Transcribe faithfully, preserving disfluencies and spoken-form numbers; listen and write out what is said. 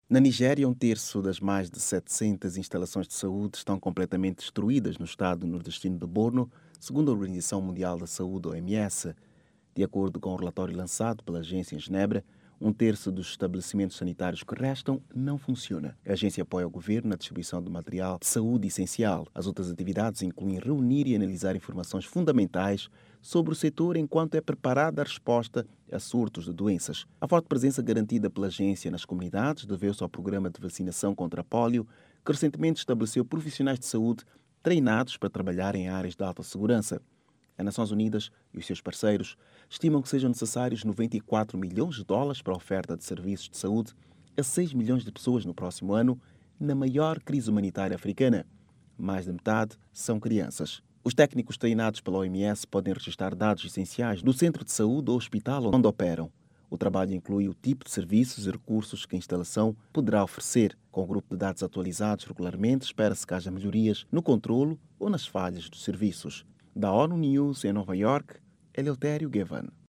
Na Nigéria, um terço das mais de setecentas instalações de saúde estão completamente destruídas no estado nordestino de Borno, segundo a Organização Mundial da Saúde, O M S. De acordo com o relatório lançado pela agência em Genebra, um terço dos estabelecimentos sanitários que restam não funciona. A agência apoia o governo na distribuição de material de saúde essencial. As outras atividades incluem reunir e analisar informações fundamentais sobre o setor enquanto é preparada a resposta a surtos de doenças. A forte presença garantida pela agência nas comunidades deveu-se ao programa de vacinação contra a polio, que recentemente estabeleceu profissionais de saúde treinados para trabalhar em áreas de alta segurança. As Nações Unidas e os seus parceiros estimam que sejam necessários noventa e quatro milhões de dólares para a oferta de serviços de saúde a seis milhões de pessoas no próximo ano, na maior crise humanitária africana. Mais de metade são crianças. Os técnicos treinados pela O M S podem registrar dados essenciais do centro de saúde ou hospital onde operam. O trabalho inclui o tipo de serviços e recursos que a instalação poderá oferecer. Com o grupo de dados atualizados regularmente, espera-se que haja melhorias no controlo ou nas falhas dos serviços. Da ONU News em Nova York, Eleutério Gavan.